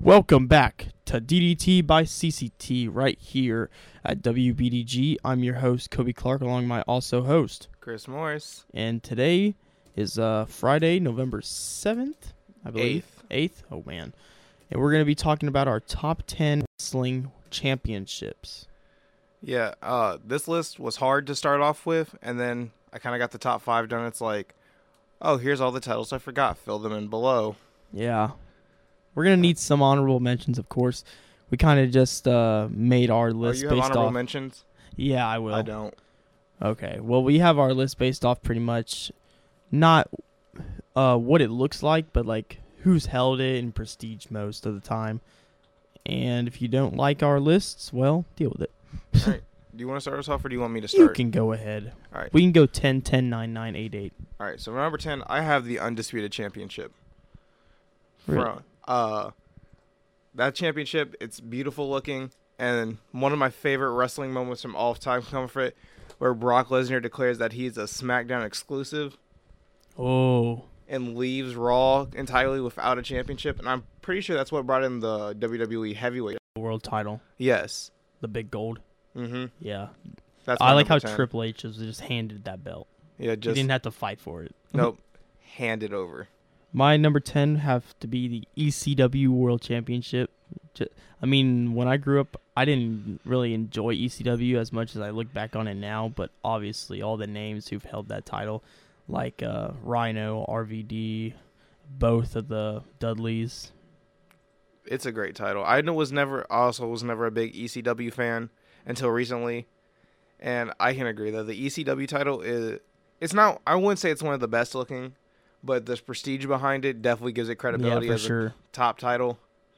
Welcome back to DDT by CCT right here at WBDG. I'm your host, Kobe Clark, along with my also host, Chris Morris. And today is Friday, November 7th, I believe. 8th? Oh, man. And we're going to be talking about our top 10 wrestling championships. Yeah, this list was hard to start off with, and then I kind of got the top 5 done. It's like, oh, here's all the titles I forgot. Fill them in below. Yeah. We're going to need some honorable mentions, of course. We kind of just made our list you have based honorable off... mentions? Yeah, I will. I don't. Okay. Well, we have our list based off pretty much not what it looks like, but like who's held it in prestige most of the time. And if you don't like our lists, well, deal with it. All right. Do you want to start us off, or do you want me to start? You can go ahead. All right. We can go 10, 10, 9, 9, 8, 8. All right. So number 10, I have the Undisputed Championship. Really? That championship, it's beautiful looking, and one of my favorite wrestling moments from all time come from it, where Brock Lesnar declares that he's a SmackDown exclusive. Oh. And leaves Raw entirely without a championship, and I'm pretty sure that's what brought in the WWE Heavyweight World title. Yes. The big gold. Mm-hmm. Yeah. That's I like how 10. Triple H was just handed that belt. Yeah, He didn't have to fight for it. Nope. Hand it over. My number 10 have to be the ECW World Championship. I mean, when I grew up, I didn't really enjoy ECW as much as I look back on it now, but obviously all the names who've held that title, like Rhino, RVD, both of the Dudleys. It's a great title. I was never a big ECW fan until recently, and I can agree that the ECW title it's not, I wouldn't say it's one of the best looking, but the prestige behind it definitely gives it credibility as a top title.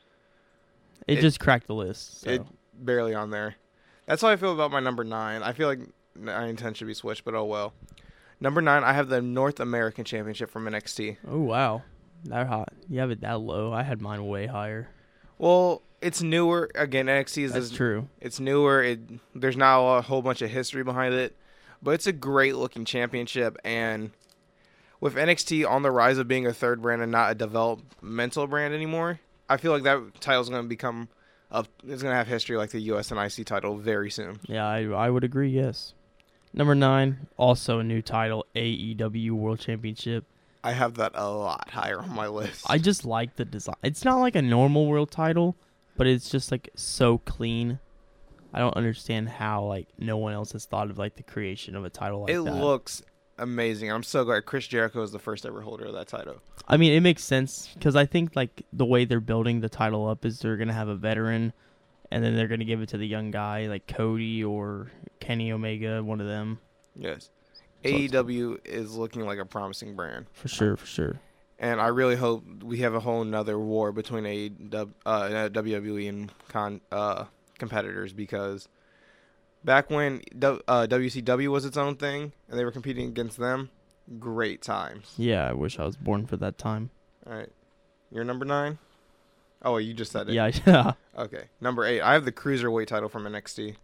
It just cracked the list. So. It barely on there. That's how I feel about my number 9. I feel like 9 and 10 should be switched, but oh well. Number 9, I have the North American Championship from NXT. Oh, wow. That hot. You have it that low. I had mine way higher. Well, it's newer. Again, NXT That's true. It's newer. There's now a whole bunch of history behind it, but it's a great-looking championship, and with NXT on the rise of being a third brand and not a developmental brand anymore, I feel like that title is going to it's going to have history like the US and IC title very soon. Yeah, I would agree, yes. Number 9, also a new title, AEW World Championship. I have that a lot higher on my list. I just like the design. It's not like a normal world title, but it's just like so clean. I don't understand how like no one else has thought of like the creation of a title like that. It looks amazing. I'm so glad Chris Jericho is the first ever holder of that title. I mean, it makes sense because I think like the way they're building the title up is they're going to have a veteran and then they're going to give it to the young guy like Cody or Kenny Omega, one of them. Yes. AEW is looking like a promising brand. For sure. And I really hope we have a whole nother war between WWE and competitors, because back when WCW was its own thing and they were competing against them, great times. Yeah, I wish I was born for that time. All right. You're number 9? Oh, you just said it. Yeah. Okay. Number 8. I have the Cruiserweight title from NXT.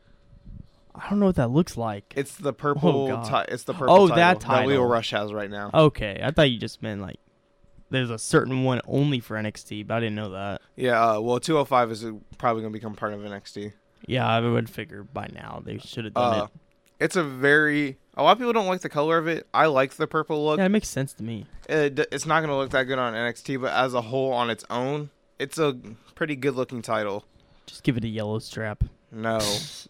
I don't know what that looks like. It's the purple. It's the purple. title that title that Leo Rush has right now. Okay, I thought you just meant like there's a certain one only for NXT, but I didn't know that. Yeah. Well, 205 is probably going to become part of NXT. Yeah, I would figure by now they should have done it. It's a lot of people don't like the color of it. I like the purple look. Yeah, it makes sense to me. It's not going to look that good on NXT, but as a whole, on its own, it's a pretty good looking title. Just give it a yellow strap. No.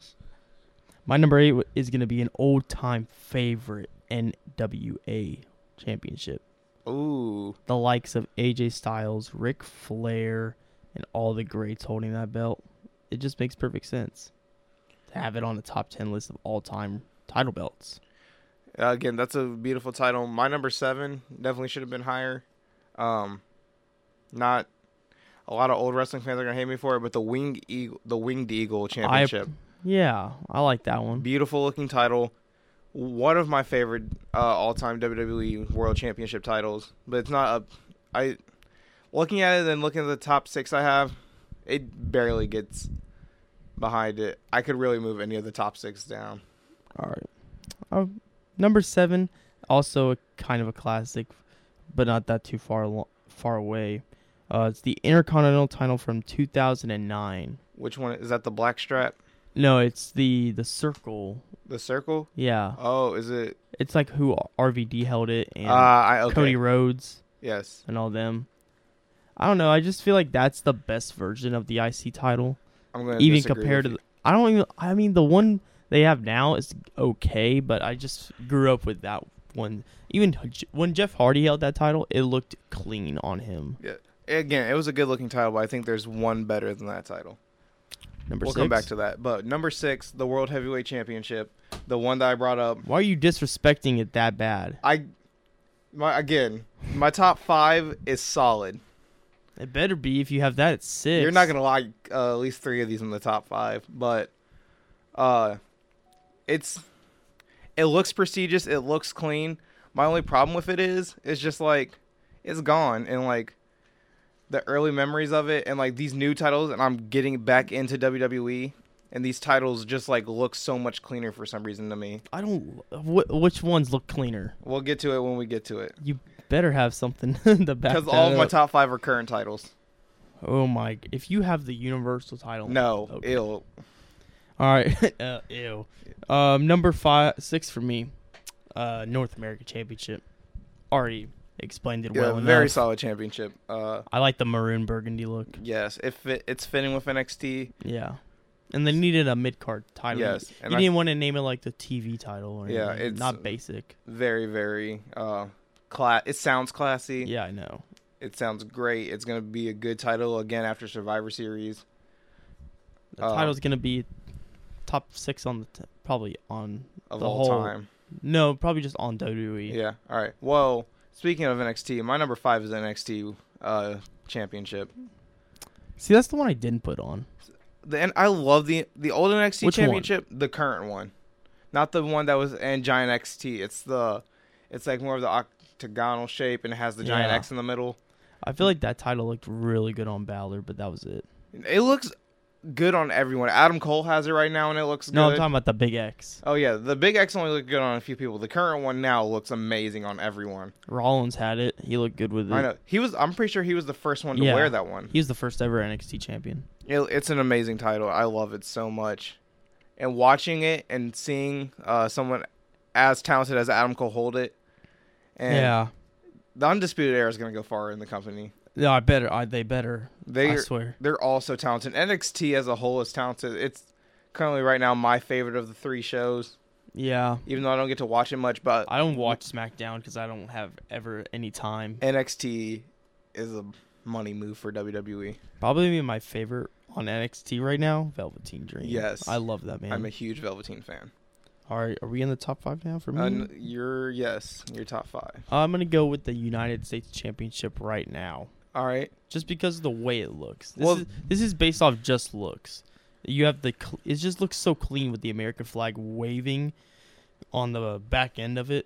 My number 8 is going to be an old-time favorite NWA championship. Ooh. The likes of AJ Styles, Ric Flair, and all the greats holding that belt. It just makes perfect sense to have it on the top 10 list of all-time title belts. Again, that's a beautiful title. My number 7 definitely should have been higher. Not a lot of old wrestling fans are going to hate me for it, but the Winged Eagle Championship. I like that one. Beautiful looking title. One of my favorite all-time WWE World Championship titles, but it's not looking at it and looking at the top 6 I have, it barely gets behind it. I could really move any of the top 6 down. All right. Number 7, also a kind of a classic, but not that too far away. It's the Intercontinental title from 2009. Which one is that? The black strap, No, it's the circle. the circle. Yeah, Oh, is it? it's like who RVD held it and Okay. Cody Rhodes Yes. and all them. I don't know. I just feel like that's the best version of the IC title, I'm gonna even disagree compared to. with I don't even. I mean, the one they have now is okay, but I just grew up with that one. Even when Jeff Hardy held that title, it looked clean on him. you. Yeah. Again, it was a good looking title, but I think there's one better than that title. Number We'll 6. come back to that. But number 6, the World Heavyweight Championship, the one that I brought up. Why are you disrespecting it that bad? My top 5 is solid. It better be if you have that at 6. You're not gonna like at least 3 of these in the top 5, but it looks prestigious. It looks clean. My only problem with it is just like it's gone, and like the early memories of it, and like these new titles, and I'm getting back into WWE, and these titles just like look so much cleaner for some reason to me. I don't. Which ones look cleaner? We'll get to it when we get to it, You better have something to back because that all of my up. top 5 are current titles. Oh my! If you have the Universal title, No, okay. ill. All right, ew. Number 6 for me, North American Championship. Already explained it well enough. Very solid championship. I like the maroon burgundy look. Yes, it's fitting with NXT. Yeah, and they needed a mid card title. Yes, you didn't want to name it like the TV title or Yeah, anything. it's not basic. Very, very it sounds classy. Yeah, I know. It sounds great. It's gonna be a good title again after Survivor Series. The title's gonna be top 6 on the probably on Of the all whole time. No, probably just on WWE. Yeah. All right. Well, speaking of NXT, my number 5 is NXT Championship. See, that's the one I didn't put on. And I love the old NXT Which one? Championship, the current one, not the one that was in Giant XT. It's like more of the octagonal shape, and it has the Giant Yeah. X in the middle. I feel like that title looked really good on Balor, but that was it. It looks good on everyone. Adam Cole has it right now, and it looks good. No, I'm talking about the Big X. Oh yeah, the Big X only looked good on a few people. The current one now looks amazing on everyone. Rollins had it. He looked good with it. I know I'm pretty sure he was the first one to Yeah. wear that one. He was the first ever NXT champion. It's an amazing title. I love it so much, and watching it and seeing someone as talented as Adam Cole hold it, and Yeah. the Undisputed Era is going to go far in the company. No, they better. I swear. They're all so talented. NXT as a whole is talented. It's currently right now my favorite of the 3 shows. Yeah. Even though I don't get to watch it much, but I don't watch SmackDown because I don't have ever any time. NXT is a money move for WWE. Probably my favorite on NXT right now, Velveteen Dream. Yes. I love that, man. I'm a huge Velveteen fan. All right, are we in the top 5 now for me? You're top 5. I'm going to go with the United States Championship right now. All right. Just because of the way it looks. Well- This is based off just looks. You have it just looks so clean with the American flag waving on the back end of it.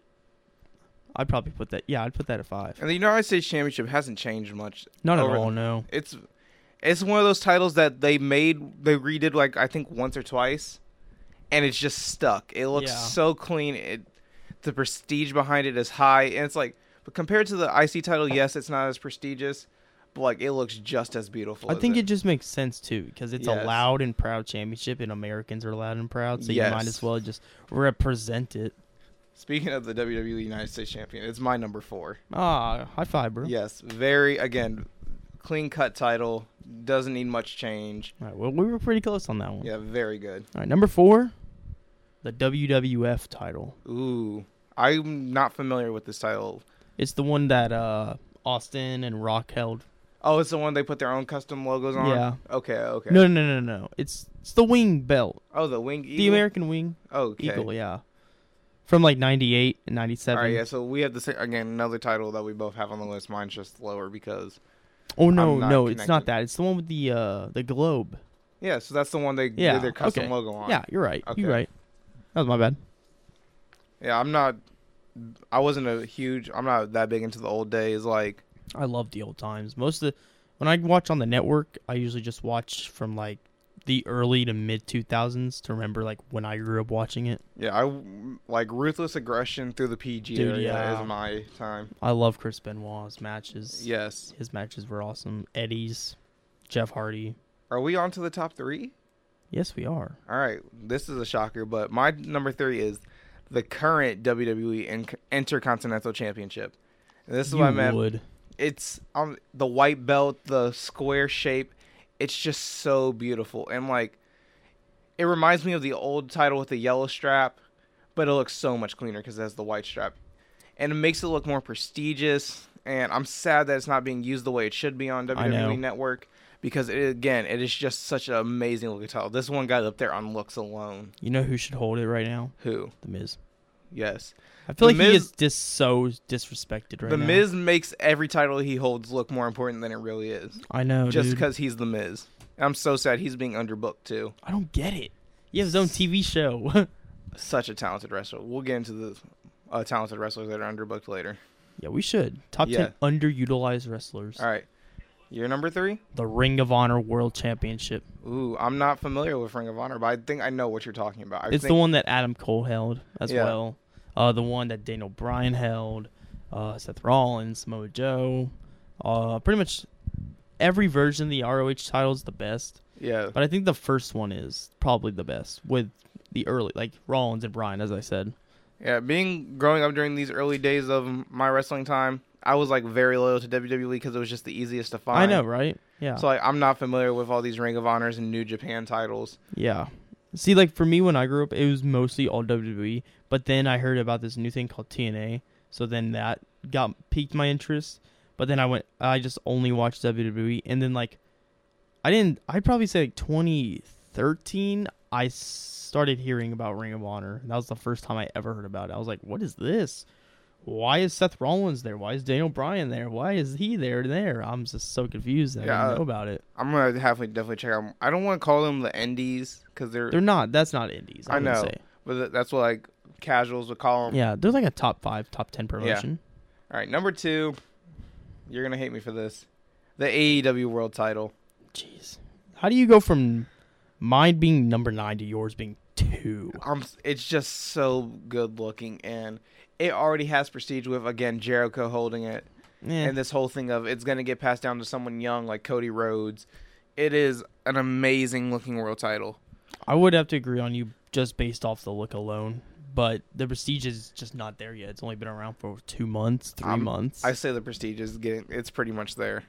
I'd probably put that. Yeah, I'd put that at 5. And the United States Championship hasn't changed much. Not at all, no. It's one of those titles that they redid like I think once or twice, and it's just stuck. It looks Yeah. so clean. The prestige behind it is high, and it's like, but compared to the IC title, yes, it's not as prestigious, but like it looks just as beautiful. I as think it just makes sense too because it's Yes. a loud and proud championship, and Americans are loud and proud, so Yes. you might as well just represent it. Speaking of the WWE United States Champion, it's my number 4. Ah, high five, bro. Yes, very again, clean cut title. Doesn't need much change. All right, well, we were pretty close on that one. Yeah, very good. All right, number 4, the WWF title. Ooh, I'm not familiar with this title. It's the one that Austin and Rock held. Oh, it's the one they put their own custom logos on? Yeah. Okay. No. It's the wing belt. Oh, the wing eagle? The American wing Okay. eagle, yeah. From like 98 and 97. All right, yeah, so we have again, another title that we both have on the list. Mine's just lower because... Oh, I'm no, not it's not connected. that. It's the one with the globe. Yeah, so that's the one they Yeah, did their custom okay. logo on. Yeah, you're right. Okay. You're right. That was my bad. Yeah, I'm not that big into the old days. Like, I love the old times. When I watch on the network, I usually just watch from like the early to mid 2000s to remember like when I grew up watching it. Yeah, I like Ruthless Aggression through the PG Dude, area yeah. is my time. I love Chris Benoit's matches. Yes. His matches were awesome. Eddie's, Jeff Hardy. Are we on to the top 3? Yes, we are. All right, this is a shocker, but my number 3 is the current WWE Intercontinental Championship. And this is what I meant. Would. It's on the white belt, the square shape. It's just so beautiful, and like, it reminds me of the old title with the yellow strap, but it looks so much cleaner because it has the white strap, and it makes it look more prestigious. And I'm sad that it's not being used the way it should be on WWE Network. Because, it is just such an amazing looking title. This one guy up there on looks alone. You know who should hold it right now? Who? The Miz. Yes. I feel The like he Miz- is just so disrespected right now. The Miz makes every title he holds look more important than it really is. I know, Just dude. because he's The Miz. I'm so sad he's being underbooked, too. I don't get it. He has his own TV show. Such a talented wrestler. We'll get into the talented wrestlers that are underbooked later. Yeah, we should. Top 10 underutilized wrestlers. All right. Your number 3? The Ring of Honor World Championship. Ooh, I'm not familiar with Ring of Honor, but I think I know what you're talking about. It's the one that Adam Cole held as Yeah. well. The one that Daniel Bryan held. Seth Rollins, Samoa Joe. Pretty much every version of the ROH title is the best. Yeah. But I think the first one is probably the best with the early, like Rollins and Bryan, as I said. Yeah, growing up during these early days of my wrestling time, I was like very loyal to WWE because it was just the easiest to find. I know, right? Yeah. So like I'm not familiar with all these Ring of Honors and New Japan titles. Yeah. See, like for me when I grew up, it was mostly all WWE, but then I heard about this new thing called TNA, so then that piqued my interest. But then I just only watched WWE, and then like I'd probably say like 2013, I started hearing about Ring of Honor. That was the first time I ever heard about it. I was like, what is this? Why is Seth Rollins there? Why is Daniel Bryan there? Why is he there? I'm just so confused that I didn't know about it. I'm gonna definitely check out. I don't want to call them the indies because they're not. That's not indies. I know, say. but that's what like casuals would call them. Yeah, they're like a top 5, top 10 promotion. All right, number 2. You're gonna hate me for this. The AEW World Title. Jeez, how do you go from mine being number 9 to yours being 2? It's just so good looking, and it already has prestige with, again, Jericho holding it. And this whole thing of it's going to get passed down to someone young like Cody Rhodes. It is an amazing looking world title. I would have to agree on you just based off the look alone. But the prestige is just not there yet. It's only been around for 2 months, 3 months. I say the prestige is it's pretty much there.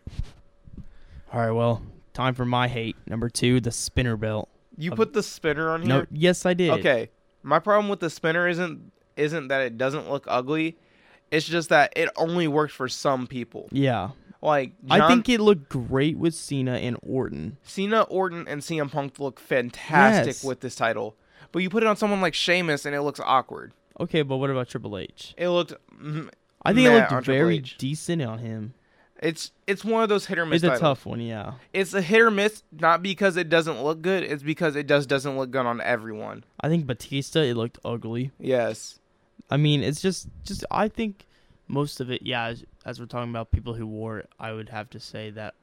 All right, well, time for my hate. Number 2, the spinner belt. You put the spinner on here? No, yes, I did. Okay. My problem with the spinner isn't that it doesn't look ugly. It's just that it only worked for some people. Yeah. Like I think it looked great with Cena and Orton. Cena, Orton, and CM Punk look fantastic Yes. with this title. But you put it on someone like Sheamus and it looks awkward. Okay, but what about Triple H? It looked I think it meh looked on Triple very H. decent on him. It's one of those hit or miss It's a titles. tough one, yeah. It's a hit or miss, not because it doesn't look good. It's because it doesn't look good on everyone. I think Batista, it looked ugly. Yes. I mean, it's just I think most of it, yeah, as we're talking about people who wore it, I would have to say that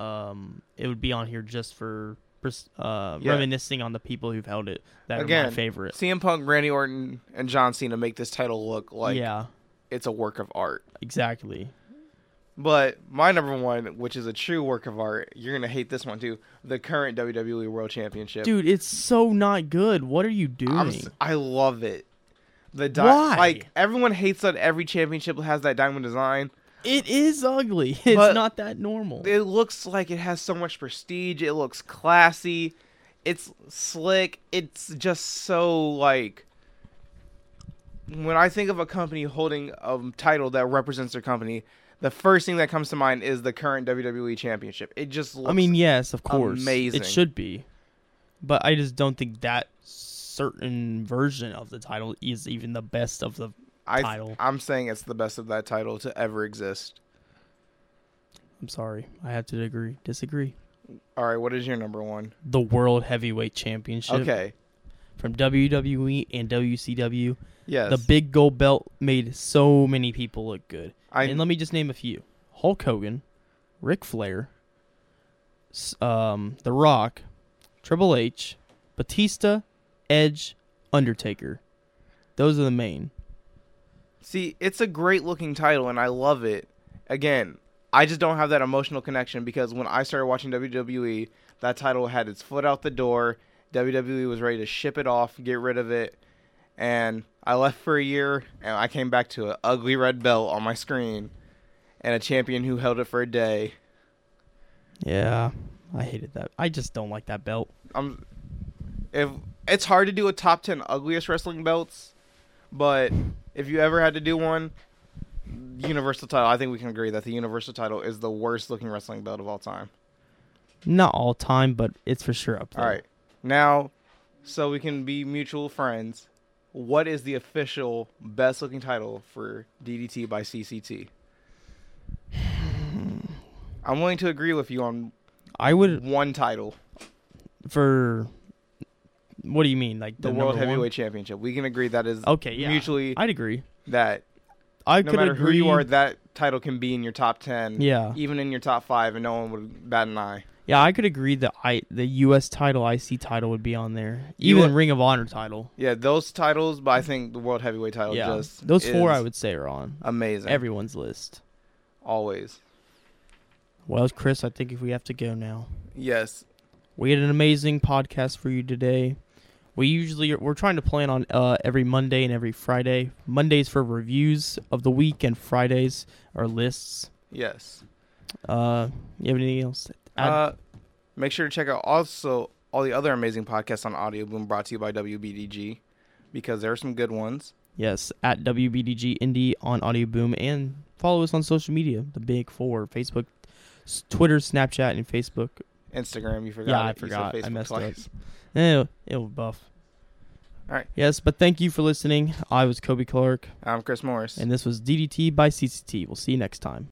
it would be on here just for reminiscing on the people who've held it that are my favorite. CM Punk, Randy Orton, and John Cena make this title look like it's a work of art. Exactly. But my number 1, which is a true work of art, you're going to hate this one too, the current WWE World Championship. Dude, it's so not good. What are you doing? I love it. Why? Like, everyone hates that every championship has that diamond design. It is ugly. It's not that normal. It looks like it has so much prestige. It looks classy. It's slick. It's just so, like... When I think of a company holding a title that represents their company, the first thing that comes to mind is the current WWE Championship. It just looks yes, of course. amazing. It should be. But I just don't think that certain version of the title is even the best of the title. I'm saying it's the best of that title to ever exist. I'm sorry. I have to disagree. All right, what is your number 1? The World Heavyweight Championship. Okay. From WWE and WCW. Yes. The big gold belt made so many people look good. And let me just name a few. Hulk Hogan, Ric Flair, The Rock, Triple H, Batista, Edge, Undertaker. Those are the main. See, it's a great looking title, and I love it. Again, I just don't have that emotional connection because when I started watching WWE, that title had its foot out the door. WWE was ready to ship it off, get rid of it, and I left for a year, and I came back to an ugly red belt on my screen and a champion who held it for a day. Yeah, I hated that. I just don't like that belt. If it's hard to do a top 10 ugliest wrestling belts, but if you ever had to do one, Universal title, I think we can agree that the Universal title is the worst looking wrestling belt of all time. Not all time, but it's for sure up there. All right. Now, so we can be mutual friends, what is the official best looking title for DDT by CCT? I'm willing to agree with you on one title. For what do you mean? Like the World Heavyweight Championship. We can agree that is mutually. I'd agree. That no matter who you are, that title can be in your top 10. Yeah. Even in your top 5, and no one would bat an eye. Yeah, I could agree that the U.S. title, IC title would be on there. Even Ring of Honor title. Yeah, those titles, but I think the World Heavyweight title those 4 I would say are on. Amazing. Everyone's list. Always. Well, Chris, I think if we have to go now. Yes. We had an amazing podcast for you today. We're trying to plan on every Monday and every Friday. Mondays for reviews of the week, and Fridays are lists. Yes. You have anything else? Make sure to check out also all the other amazing podcasts on Audio Boom brought to you by WBDG, because there are some good ones. Yes, at WBDG Indie on Audio Boom, and follow us on social media, the big 4, Facebook, Twitter, Snapchat, and Facebook. Instagram, you forgot. Yeah, I forgot. I messed twice. Up. It'll buff. All right. Yes, but thank you for listening. I was Kobe Clark. I'm Chris Morris. And this was DDT by CCT. We'll see you next time.